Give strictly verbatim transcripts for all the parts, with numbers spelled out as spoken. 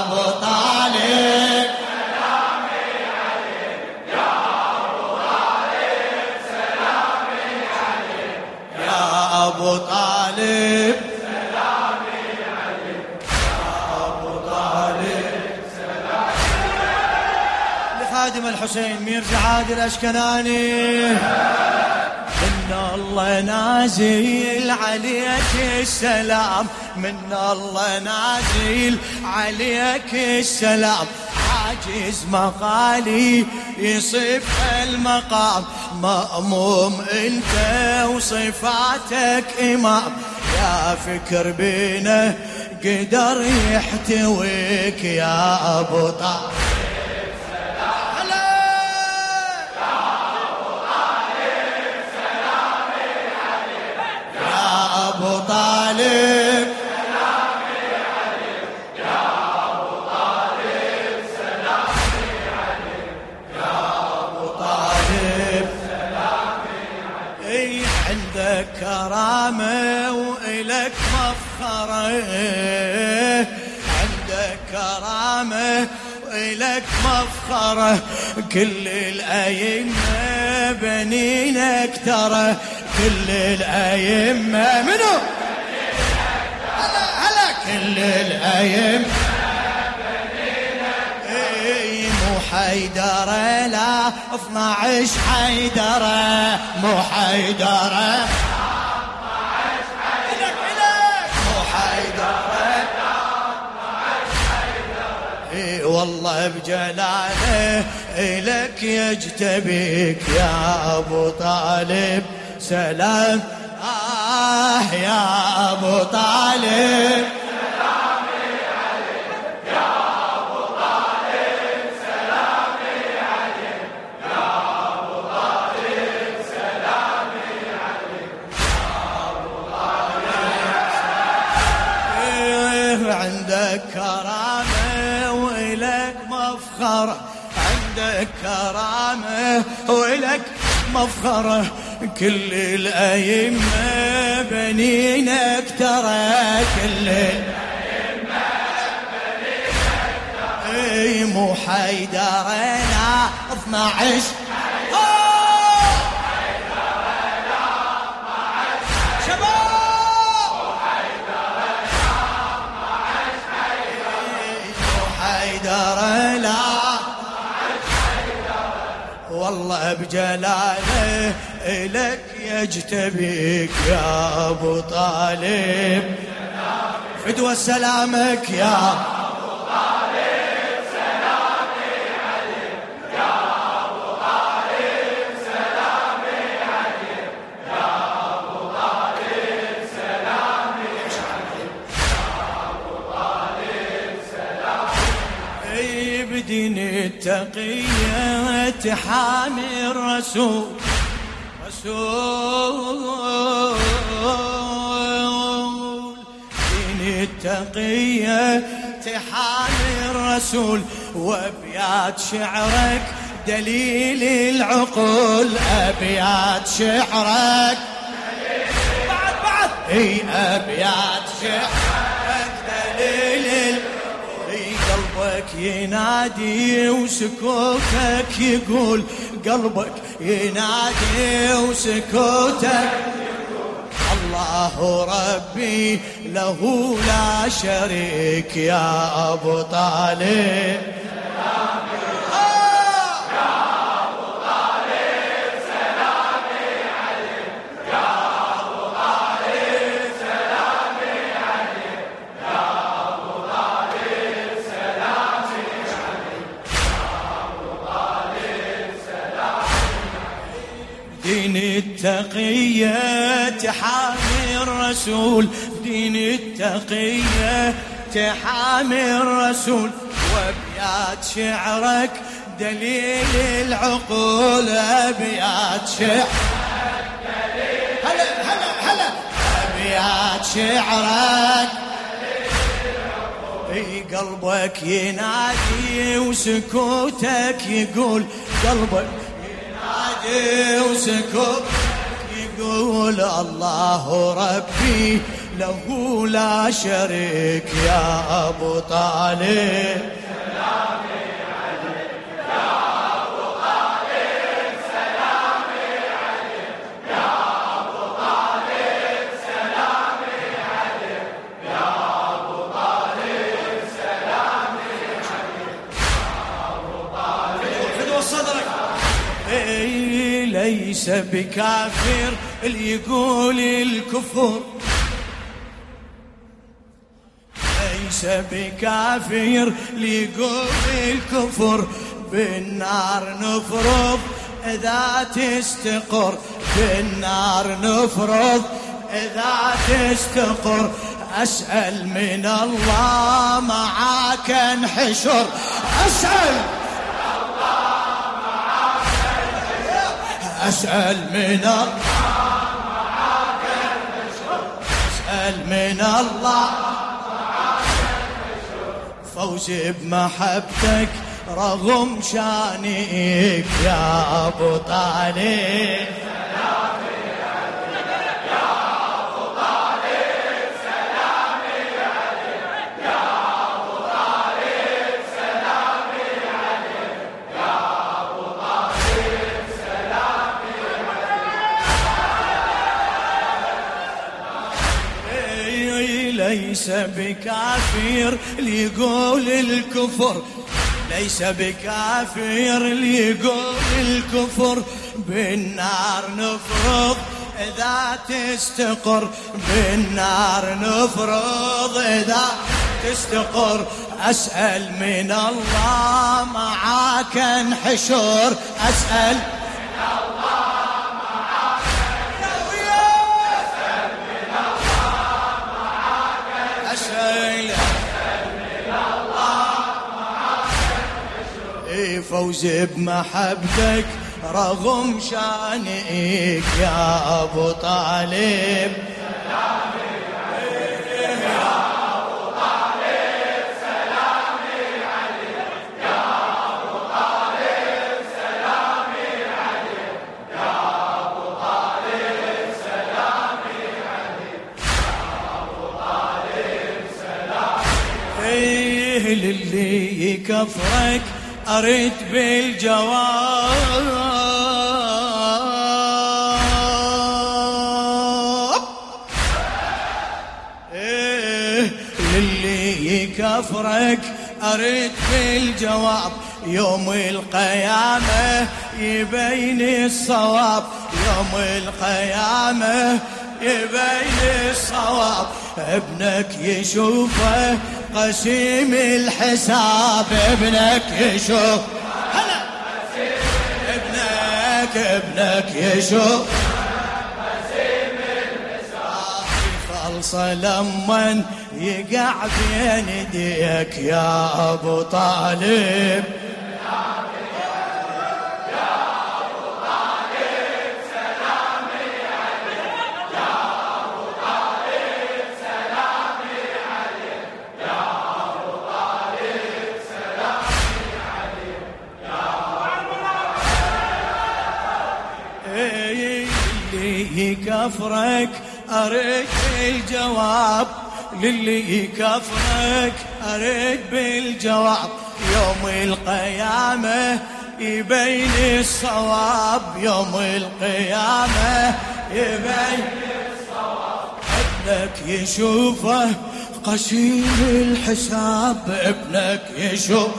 أبو طالب سلامي عليك يا أبو طالب سلامي عليك يا أبو طالب سلامي عليك يا أبو طالب لخادم الحسين مير جعاد الأشكناني من الله نازل عليك السلام من الله نازل عليك السلام عاجز مقالي يصف المقام مأموم انت وصفاتك إمام يا فكر بينا قدر يحتويك يا أبو طالب أبو طالب سلامي عليك يا أبو طالب سلامي عليك يا أبو طالب سلامي عليك اي عندك كرامة وإلك مفخرة عندك كرامة وإلك مفخرة كل الأئمة بنينك ترى كل الأئمة منو هلا هلا كل الأئمة اي مو حيدرة لا اثناعش حيدرة مو حيدرة مو حيدرة اي والله بجلاله إلك يجتبيك يا أبو طالب سلام آه يا أبو طالب سلامي عليك يا أبو طالب سلامي عليك يا أبو طالب سلامي عليك يا أبو طالب عندك كرامة وإلك مفخرة عندك كرامة وإلك مفخرة كل الأئمة بنينك ترى كل الأئمة بنينك ترى اي مو حيدرة لا اثناعش حيدر لا والله بجلاله إلك يجتبيك يا أبو طالب فدوى سلامك يا أبو طالب سلامي عليك يا أبو طالب سلامي عليك يا أبو طالب سلامي عليك يا أبو طالب سلامي اي بدين التقية تحامي الرسول رسول دين التقية تحامي الرسول وابيات شعرك دليل العقول أبيات شعرك بعد بعد اي أبيات شعرك دليل قلبك ينادي وسكوتك يقول قلبك ينادي وسكوتك الله ربي له لا شريك يا أبو طالب دين التقية تحامي الرسول دين التقية تحامي الرسول وابيات شعرك دليل العقول أبيات شعرك دليل هلا هلا هلا أبيات شعرك اي قلبك ينادي وسكوتك يقول قلبك ينادي وسكوتك يقول الله ربي له لا شريك يا أبو طالب. سلامي عليك يا أبو طالب، سلامي عليك يا أبو طالب، سلامي عليك يا أبو طالب، سلامي عليك يا أبو طالب. فدوى صدرك. إيه ليس بكافر اللي يقول الكفر، ليس بكافر اللي يقول الكفر، بالنار نفرض إذا تستقر، بالنار نفرض إذا تستقر. أسأل من الله معاك انحشر، أسأل أسأل من الله معاك انحشر، أسأل من الله فوز بمحبتك رغم شانك يا أبو طالب. سلامي عليك يا أبو طالب، سلامي عليك يا أبو طالب، سلامي عليك يا أبو طالب، سلامي عليك. ليس بكافر اللي يقول الكفر، ليس بكافر اللي يقول الكفر، بالنار نفرض إذا تستقر، بالنار نفرض إذا تستقر. أسأل من الله معاك انحشر، أسأل من الله معاك انحشر، أسأل من الله معاك أسأل من الله معاك انحشر. فوز بمحبتك رغم شانك يا أبو طالب. سلامي عليك يا أبو طالب، سلامي عليك يا أبو طالب، سلامي عليك يا أبو طالب، سلامي عليك يا أبو طالب، سلامي. إيه للي يكفرك أريد بالجواب، إيه للي يكفرك أريد بالجواب. يوم القيامة يبين الصواب، يوم القيامة يبين الصواب. ابنك يشوفه قسيم الحساب، ابنك يشوف هلا ابنك ابنك يشوف قسيم الحساب. خلصه لمن يقع بين يديك يا أبو طالب. يكفرك أريد الجواب، للي يكفرك أريد بالجواب. يوم القيامة يبين الصواب، يوم القيامة يبين الصواب. ابنك يشوفه قسيم الحساب، ابنك يشوف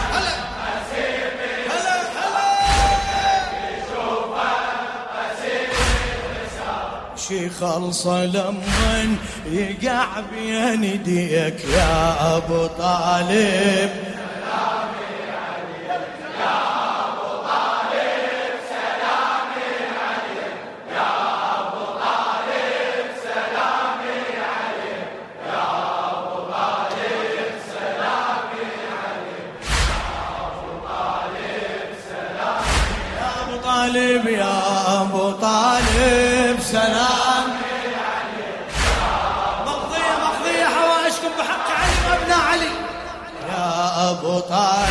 شي خلصه لمن يقع بين يديك يا أبو طالب. سلامي عليك يا أبو طالب، سلامي عليك يا أبو طالب، سلامي عليك يا أبو طالب، سلامي عليك يا أبو طالب، سلامي يا أبو طالب يا أبو طالب سلام. مقضية مقضية حوائجكم بحق علي وابن علي يا أبو طالب.